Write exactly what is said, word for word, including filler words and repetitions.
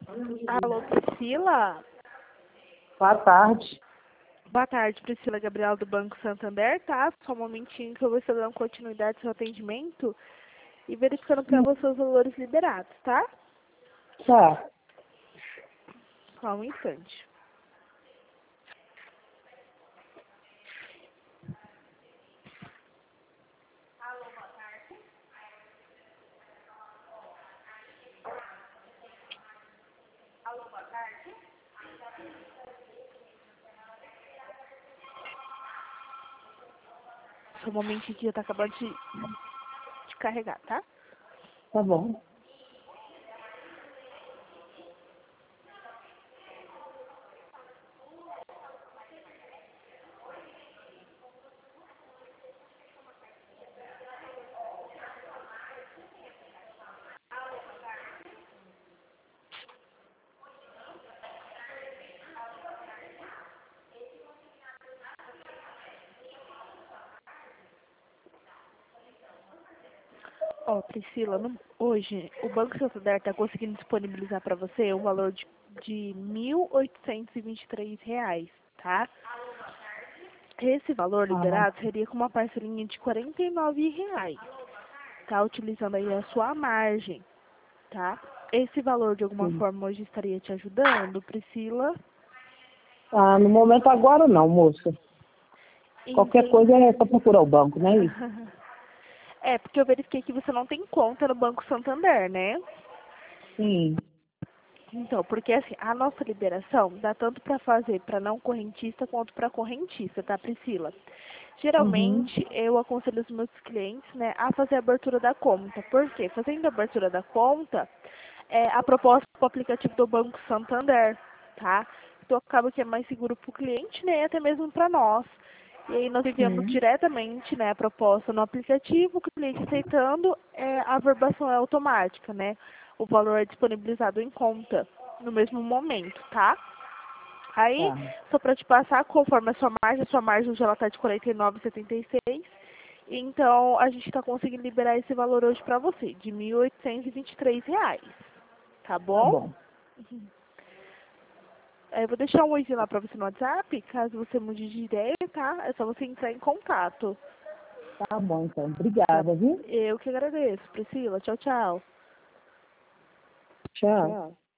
Alô, Priscila? Boa tarde. Boa tarde, Priscila Gabriela do Banco Santander, tá? Só um momentinho que eu vou estar dando continuidade ao seu atendimento e verificando para você os valores liberados, tá? Tá. Só um instante. Só um momentinho que já tá acabando de, de carregar, tá? Tá bom. Ó, Priscila, no- hoje o Banco Santander está conseguindo disponibilizar para você um valor de, de mil oitocentos e vinte e três reais, tá? Esse valor Ah, liberado seria com uma parcelinha de quarenta e nove reais, tá? Utilizando aí a sua margem, tá? Esse valor de alguma sim. forma hoje estaria te ajudando, Priscila? Ah, no momento agora não, moça. Qualquer Entendi. coisa é só procurar o banco, não é isso? É, porque eu verifiquei que você não tem conta no Banco Santander, né? Sim. Então, porque assim, a nossa liberação dá tanto para fazer para não correntista quanto para correntista, tá, Priscila? Uhum. Geralmente, eu aconselho os meus clientes, né, a fazer a abertura da conta. Por quê? Fazendo a abertura da conta, é a proposta para o aplicativo do Banco Santander, tá? Então, acaba que é mais seguro para o cliente, né, e até mesmo para nós. E aí nós enviamos Sim. diretamente, né, a proposta no aplicativo, o cliente aceitando, é, a verbação é automática, né? O valor é disponibilizado em conta no mesmo momento, tá? Aí, Tá. só para te passar, conforme a sua margem, a sua margem hoje ela tá de quarenta e nove vírgula setenta e seis, então a gente está conseguindo liberar esse valor hoje para você, de mil oitocentos e vinte e três reais, tá Tá bom? bom. É, eu vou deixar um oizinho lá para você no WhatsApp, caso você mude de ideia, tá? É só você entrar em contato. Tá bom, então. Tá? Obrigada, viu? Eu que agradeço, Priscila. Tchau, tchau. Tchau. Tchau.